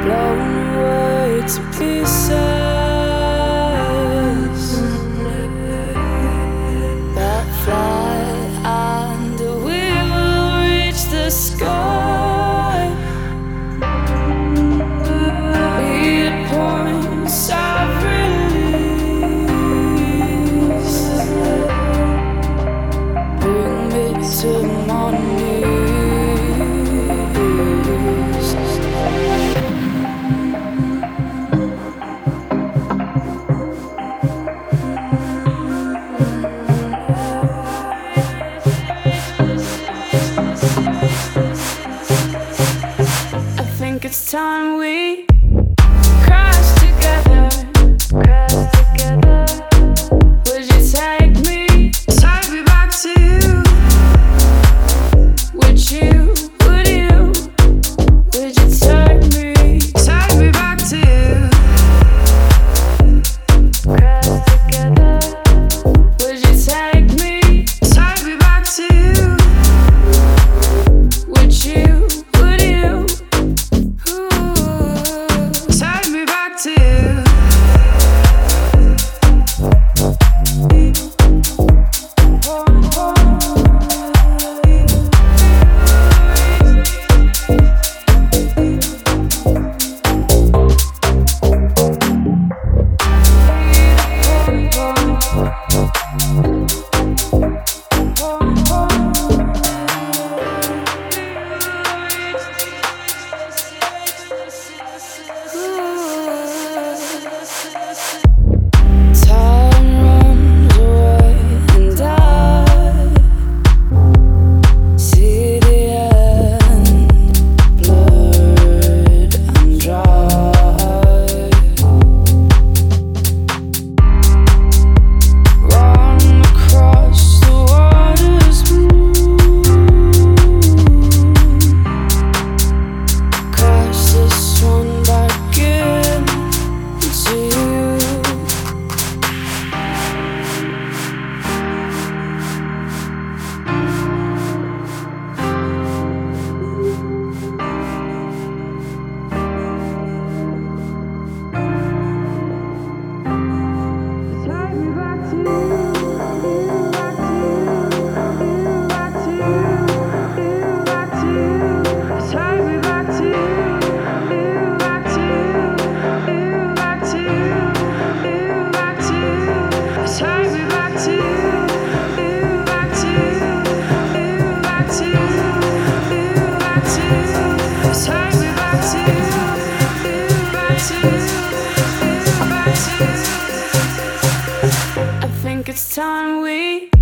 blown away to pieces that fly, and we will reach the sky. Weird points of release bring me to my knees. I think it's time we crash together. Would you take me back to you? Would you? Would you take me back to you? Crash together. Would you take me back to you? Would you? Take me back to you. I think it's time we